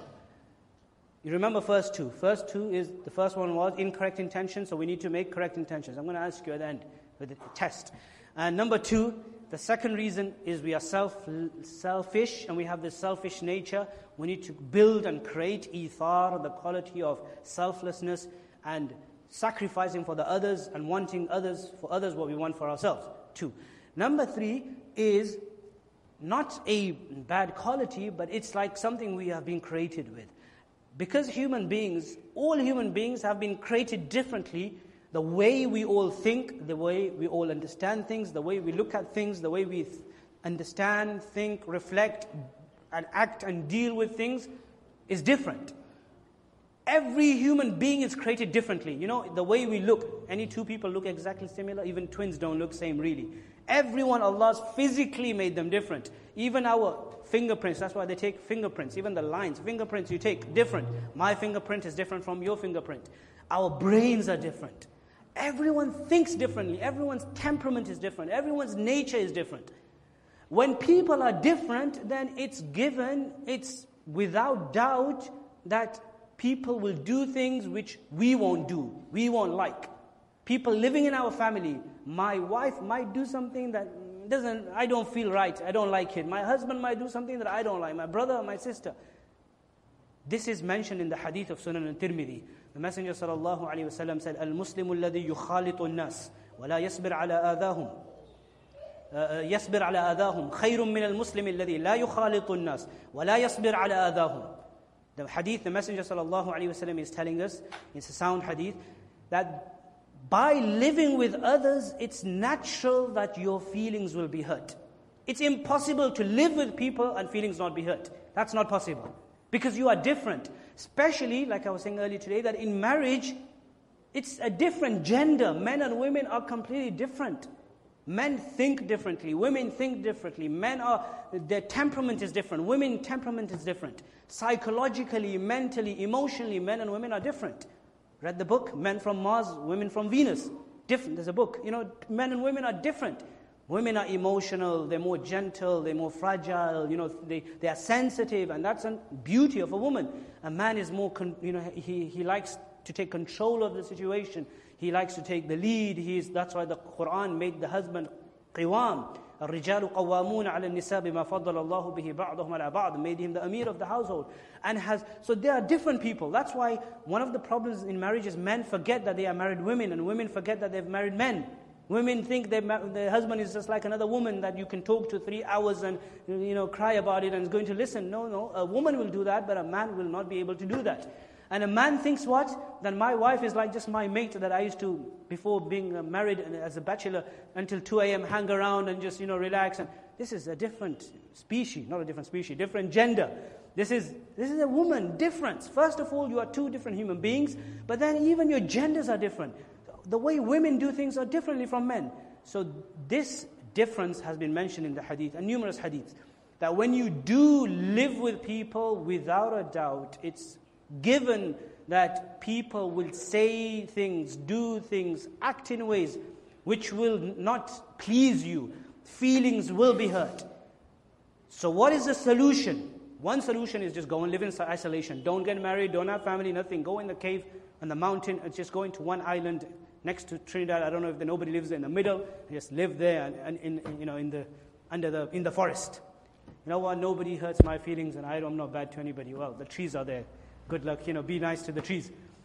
You remember first two. First two is, the first one was incorrect intention, so we need to make correct intentions. I'm going to ask you at the end with the test. And number two, the second reason is we are self selfish, and we have this selfish nature. We need to build and create ithar, the quality of selflessness and sacrificing for the others and wanting others for others what we want for ourselves. Two. Number three is not a bad quality, but it's like something we have been created with. Because human beings, all human beings have been created differently. The way we all think, the way we all understand things, the way we look at things, the way we th- understand, think, reflect, and act and deal with things is different. Every human being is created differently. You know, the way we look, any two people look exactly similar, even twins don't look same really. Everyone, Allah's physically made them different. Even our fingerprints, that's why they take fingerprints, even the lines, fingerprints you take, different. My fingerprint is different from your fingerprint. Our brains are different. Everyone thinks differently. Everyone's temperament is different. Everyone's nature is different. When people are different, then it's given, it's without doubt that people will do things which we won't do, we won't like. People living in our family, my wife might do something that doesn't, I don't feel right, I don't like it. My husband might do something that I don't like, my brother or my sister. This is mentioned in the hadith of Sunan al-Tirmidhi. The Messenger sallallahu alayhi wa sallam said, Al-Muslimu alladhi yukhalitu an-nas, wa la yasbir ala adahum. يصبر على آذاهم خير من المسلم الذي لا يخالط الناس ولا يصبر على آذاهم. The hadith, the Messenger sallallahu alaihi wasallam is telling us, it's a sound hadith, that by living with others, it's natural that your feelings will be hurt. It's impossible to live with people and feelings not be hurt. That's not possible. Because you are different. Especially, like I was saying earlier today, that in marriage, it's a different gender. Men and women are completely different. Men think differently. Women think differently. Men are, their temperament is different. Women temperament is different. Psychologically, mentally, emotionally, men and women are different. Read the book, Men from Mars, Women from Venus. Different, there's a book. You know, men and women are different. Women are emotional, they're more gentle, they're more fragile, you know, they, they are sensitive, and that's the beauty of a woman. A man is more, con, you know, he, he likes to take control of the situation. He likes to take the lead. He is, that's why the Quran made the husband qiwam. الرجال قوامون على النساء بما فضل الله به بعضهم على بعض, made him the Amir of the household. And has, so there are different people. That's why one of the problems in marriage is men forget that they are married women, and women forget that they've married men. Women think their husband is just like another woman that you can talk to three hours and, you know, cry about it and is going to listen. No, no, a woman will do that, but a man will not be able to do that. And a man thinks what? That my wife is like just my mate that I used to, before being married as a bachelor, until two a.m. hang around and just, you know, relax. And this is a different species, not a different species, different gender. This is this is a woman, difference. First of all, you are two different human beings, but then even your genders are different. The way women do things are differently from men. So this difference has been mentioned in the hadith, and numerous hadiths, that when you do live with people, without a doubt, it's given that people will say things, do things, act in ways which will not please you. Feelings will be hurt. So what is the solution? One solution is just go and live in isolation. Don't get married, don't have family, nothing. Go in the cave, on the mountain, and just go into one island next to Trinidad. I don't know if there, nobody lives there in the middle. Just live there and, and in, you know, in the under the in the forest. You know what? Nobody hurts my feelings, and I, I'm not bad to anybody. Well, the trees are there. Good luck. You know, be nice to the trees.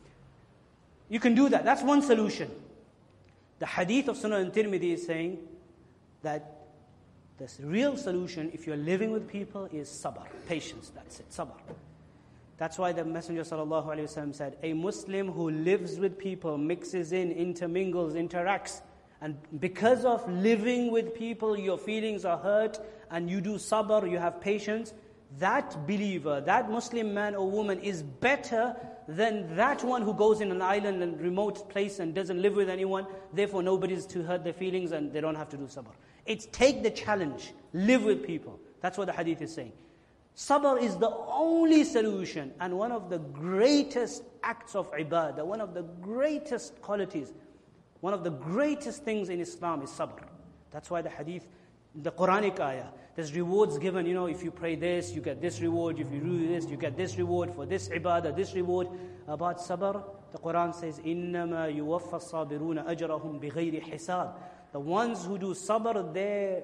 You can do that. That's one solution. The hadith of Sunan Tirmidhi is saying that the real solution, if you're living with people, is sabr, patience. That's it, sabr. That's why the Messenger sallallahu alaihi wasallam said, a Muslim who lives with people, mixes in, intermingles, interacts, and because of living with people, your feelings are hurt, and you do sabr, you have patience, that believer, that Muslim man or woman is better than that one who goes in an island and remote place and doesn't live with anyone, therefore nobody's to hurt their feelings and they don't have to do sabr. It's take the challenge, live with people. That's what the hadith is saying. Sabr is the only solution, and one of the greatest acts of ibadah, one of the greatest qualities, one of the greatest things in Islam is sabr. That's why the hadith, the Quranic ayah, there's rewards given, you know, if you pray this, you get this reward, if you do this, you get this reward, for this ibadah, this reward. About sabr, the Quran says, إِنَّمَا يُوَفَّى الصَّابِرُونَ أَجْرَهُمْ بِغَيْرِ حِسَابٍ. The ones who do sabr, their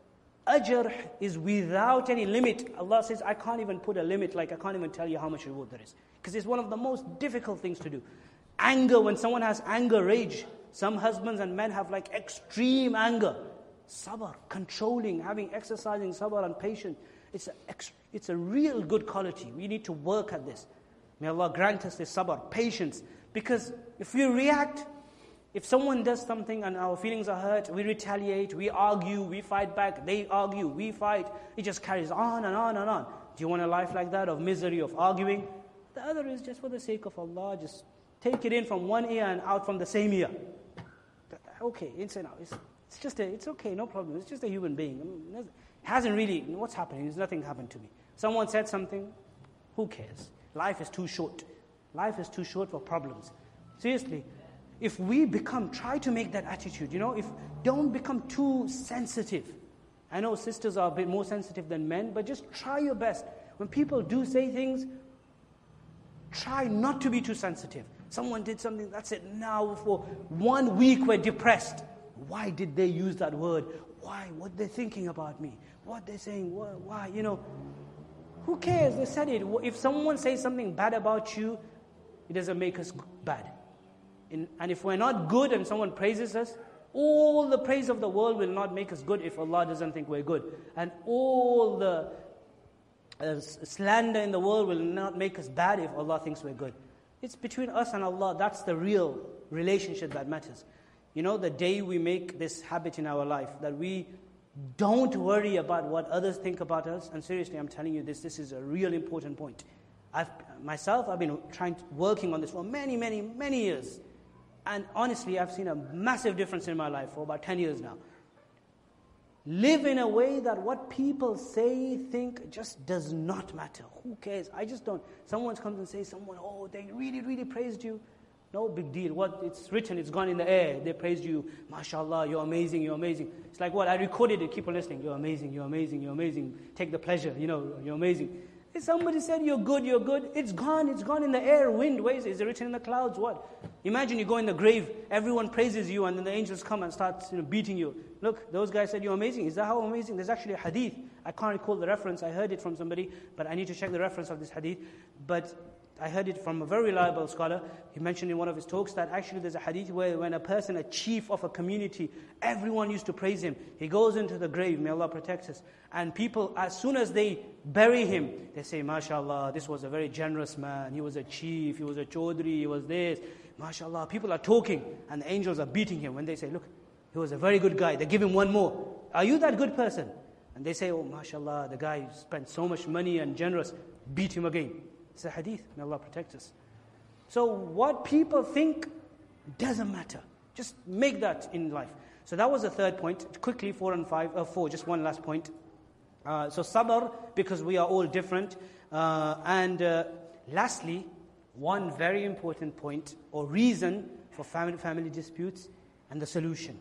ajr is without any limit. Allah says, I can't even put a limit, like I can't even tell you how much reward there is. Because it's one of the most difficult things to do. Anger, when someone has anger, rage, some husbands and men have like extreme anger. Sabr, controlling, having, exercising sabr and patience. It's a, it's a real good quality. We need to work at this. May Allah grant us this sabr, patience. Because if we react, if someone does something and our feelings are hurt, we retaliate, we argue, we fight back, they argue, we fight. It just carries on and on and on. Do you want a life like that, of misery, of arguing? The other is just for the sake of Allah, just take it in from one ear and out from the same ear. Okay, it's enough. It's, it's just a, it's okay, no problem. It's just a human being. I mean, it hasn't really, what's happening? There's nothing happened to me. Someone said something, who cares? Life is too short. Life is too short for problems. Seriously. If we become, try to make that attitude, you know, if don't become too sensitive. I know sisters are a bit more sensitive than men, but just try your best. When people do say things, try not to be too sensitive. Someone did something, that's it. Now for one week we're depressed. Why did they use that word? Why? What they're thinking about me? What they're saying? Why? You know, who cares? They said it. If someone says something bad about you, it doesn't make us bad. In, and if we're not good and someone praises us, all the praise of the world will not make us good if Allah doesn't think we're good. And all the uh, slander in the world will not make us bad if Allah thinks we're good. It's between us and Allah. That's the real relationship that matters. You know, the day we make this habit in our life, that we don't worry about what others think about us, and seriously, I'm telling you this, this is a real important point. I've, myself, I've been trying to, working on this for many, many, many years. And honestly, I've seen a massive difference in my life for about ten years now. Live in a way that what people say, think, just does not matter. Who cares? I just don't. Someone comes and says, someone, oh, they really, really praised you. No big deal. What it's written, it's gone in the air. They praised you. MashaAllah, you're amazing, you're amazing. It's like what? I recorded it, keep on listening. You're amazing, you're amazing, you're amazing. Take the pleasure, you know, you're amazing. If somebody said you're good, you're good, it's gone, it's gone in the air, wind, where is it? Is it written in the clouds? What? Imagine you go in the grave, everyone praises you, and then the angels come and start you know, beating you. Look, those guys said you're amazing. Is that how amazing? There's actually a hadith. I can't recall the reference. I heard it from somebody, but I need to check the reference of this hadith. But I heard it from a very reliable scholar. He mentioned in one of his talks that actually there's a hadith where when a person, a chief of a community, everyone used to praise him. He goes into the grave, may Allah protect us. And people, as soon as they bury him, they say, MashaAllah, this was a very generous man. He was a chief, he was a chaudhry, he was this. MashaAllah, people are talking and the angels are beating him. When they say, look, he was a very good guy. They give him one more. Are you that good person? And they say, oh, MashaAllah, the guy spent so much money and generous. Beat him again. It's a hadith. May Allah protect us. So what people think doesn't matter. Just make that in life. So that was the third point. Quickly, four and five, uh, four, just one last point. Uh, so sabr, because we are all different. Uh, and uh, lastly, one very important point or reason for family, family disputes and the solution.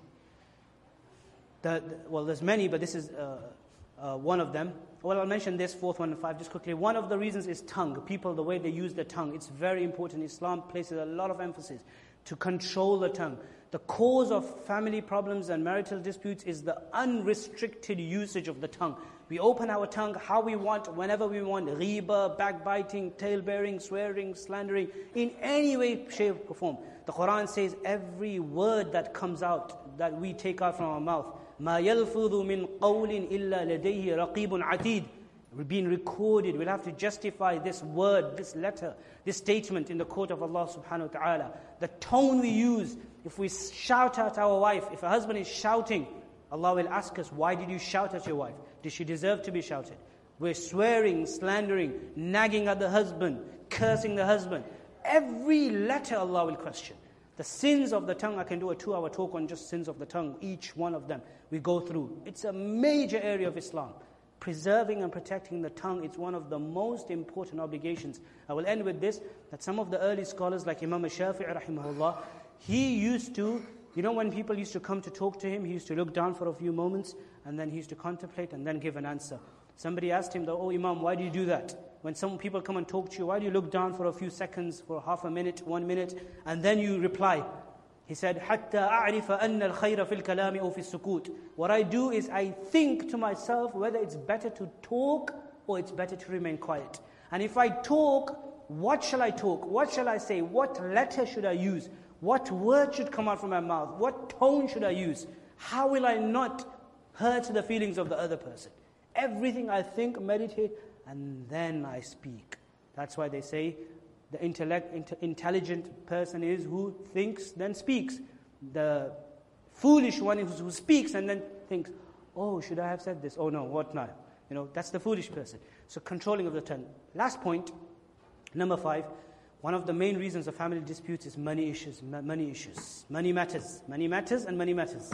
The, the, well, there's many, but this is uh, uh, one of them. Well, I'll mention this, fourth one and five, just quickly. One of the reasons is tongue. People, the way they use their tongue. It's very important. Islam places a lot of emphasis to control the tongue. The cause of family problems and marital disputes is the unrestricted usage of the tongue. We open our tongue how we want, whenever we want. Ghiba, backbiting, tail-bearing, swearing, slandering, in any way, shape, or form. The Quran says every word that comes out, that we take out from our mouth, مَا يَلْفُظُ مِنْ قَوْلٍ إِلَّا لَدَيْهِ رَقِيبٌ عَتِيدٌ. We're being recorded. We'll have to justify this word, this letter, this statement in the court of Allah subhanahu wa ta'ala. The tone we use, if we shout at our wife, if a husband is shouting, Allah will ask us, why did you shout at your wife? Did she deserve to be shouted? We're swearing, slandering, nagging at the husband, cursing the husband. Every letter Allah will question. The sins of the tongue, I can do a two-hour talk on just sins of the tongue, each one of them we go through. It's a major area of Islam. Preserving and protecting the tongue, it's one of the most important obligations. I will end with this, that some of the early scholars like Imam Shafi'i rahimahullah, he used to, you know when people used to come to talk to him, he used to look down for a few moments and then he used to contemplate and then give an answer. Somebody asked him, oh Imam, why do you do that? When some people come and talk to you, why do you look down for a few seconds, for half a minute, one minute, and then you reply? He said, حَتَّى أَعْرِفَ أَنَّ الْخَيْرَ فِي الْكَلَامِ أَوْ فِي السُّكُوتِ. What I do is I think to myself whether it's better to talk or it's better to remain quiet. And if I talk, what shall I talk? What shall I say? What letter should I use? What word should come out from my mouth? What tone should I use? How will I not hurt the feelings of the other person? Everything I think, meditate, and then I speak. That's why they say the intellect, int- intelligent person is who thinks, then speaks. The foolish one is who speaks and then thinks, oh, should I have said this? Oh no, what now? You know, that's the foolish person. So controlling of the tongue. Last point, number five, one of the main reasons of family disputes is money issues. Money issues. Money matters. Money matters and money matters.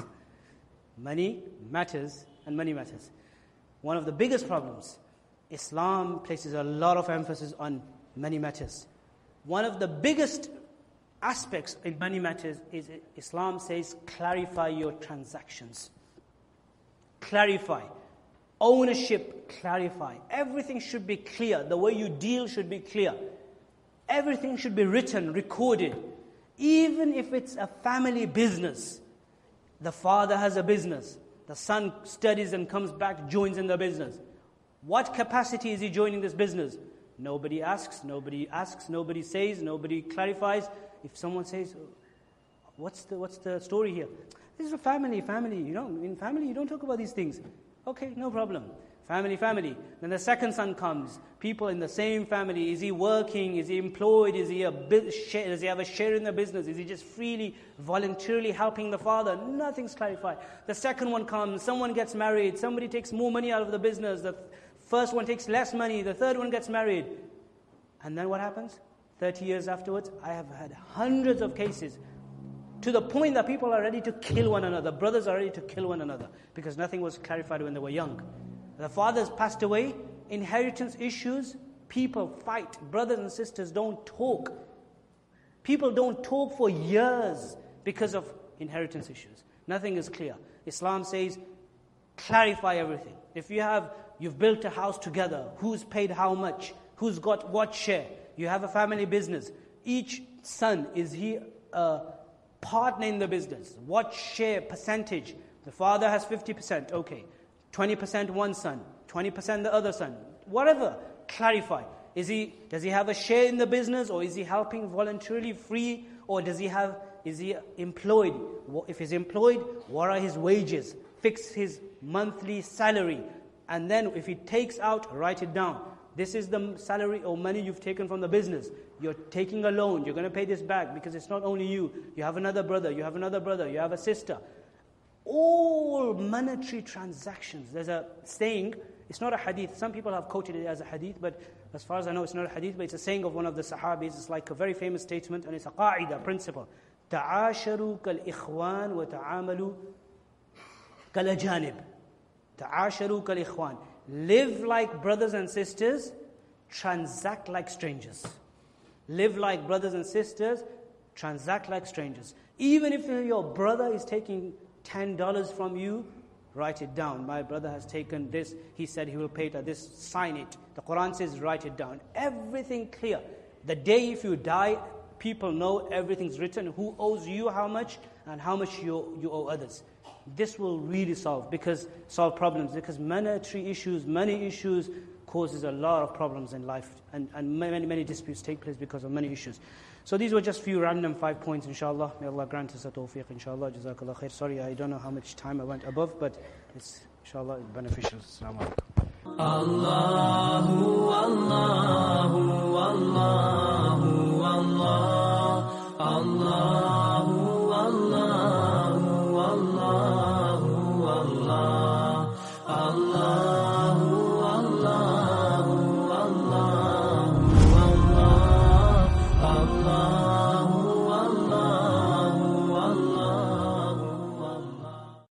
Money matters and money matters. One of the biggest problems, Islam places a lot of emphasis on money matters. One of the biggest aspects in money matters is Islam says, clarify your transactions. Clarify. Ownership, clarify. Everything should be clear. The way you deal should be clear. Everything should be written, recorded. Even if it's a family business. The father has a business. The son studies and comes back, joins in the business. What capacity is he joining this business? Nobody asks, nobody asks, nobody says, nobody clarifies. If someone says, what's the what's the story here? This is a family, family. You know, in family you don't talk about these things. Okay, no problem. Family, family. Then the second son comes. People in the same family. Is he working? Is he employed? Is he a bit share, does he have a share in the business? Is he just freely, voluntarily helping the father? Nothing's clarified. The second one comes. Someone gets married. Somebody takes more money out of the business. The first one takes less money. The third one gets married. And then what happens? thirty years afterwards, I have had hundreds of cases to the point that people are ready to kill one another. Brothers are ready to kill one another because nothing was clarified when they were young. The fathers passed away, inheritance issues, people fight. Brothers and sisters don't talk. People don't talk for years because of inheritance issues. Nothing is clear. Islam says, clarify everything. If you have, you've built a house together, who's paid how much, who's got what share, you have a family business, each son, is he a partner in the business? What share, percentage? The father has fifty percent, okay. twenty percent one son, twenty percent the other son. Whatever, clarify. Is he, does he have a share in the business, or is he helping voluntarily free, or does he have, is he employed? If he's employed, what are his wages? Fix his monthly salary. And then if he takes out, write it down. This is the salary or money you've taken from the business. You're taking a loan. You're going to pay this back because it's not only you. You have another brother. You have another brother. You have a sister. All monetary transactions. There's a saying, it's not a hadith. Some people have quoted it as a hadith, but as far as I know, it's not a hadith, but it's a saying of one of the Sahabis. It's like a very famous statement, and it's a qaida, principle. تعاشروا كالإخوان وتعاملوا كالأجانب. تعاشروا كالإخوان. Live like brothers and sisters, transact like strangers. Live like brothers and sisters, transact like strangers. Even if your brother is taking ten dollars from you, write it down. My brother has taken this, he said he will pay it at this, sign it. The Quran says write it down. Everything clear. The day if you die, people know everything's written, who owes you how much and how much you, you owe others. This will really solve, because solve problems, because monetary issues, money issues causes a lot of problems in life, and, and many, many disputes take place because of money issues. So these were just few random five points, inshallah. May Allah grant us a tawfiq, inshallah. Jazakallah khair. Sorry, I don't know how much time I went above, but it's, inshallah, beneficial. Assalamu alaikum.